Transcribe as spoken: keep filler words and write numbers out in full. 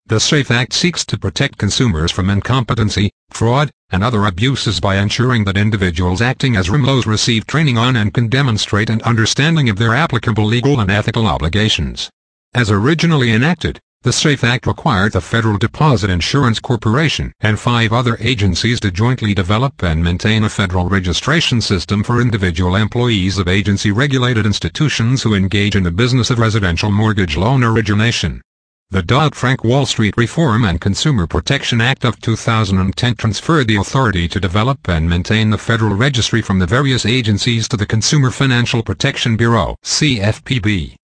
The SAFE Act seeks to protect consumers from incompetency, fraud, and other abuses by ensuring that individuals acting as R M L Os receive training on and can demonstrate an understanding of their applicable legal and ethical obligations. As originally enacted, the SAFE Act required the Federal Deposit Insurance Corporation and five other agencies to jointly develop and maintain a federal registration system for individual employees of agency-regulated institutions who engage in the business of residential mortgage loan origination. The Dodd-Frank Wall Street Reform and Consumer Protection Act of two thousand ten transferred the authority to develop and maintain the Federal Registry from the various agencies to the Consumer Financial Protection Bureau (C F P B).